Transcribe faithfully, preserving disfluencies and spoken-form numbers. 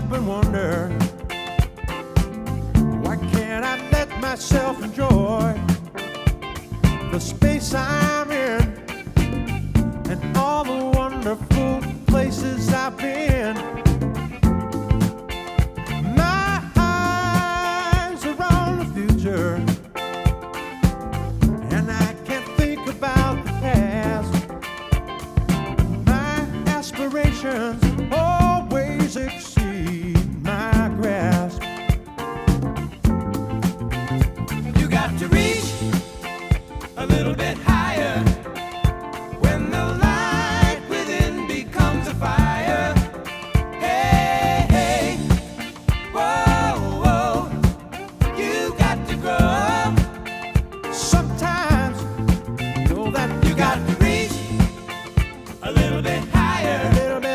stop and wonder, why can't I let myself enjoy the space I'm in and all the wonderful places I've been? My eyes are on the future, and I can't think about the past. My aspirations, oh,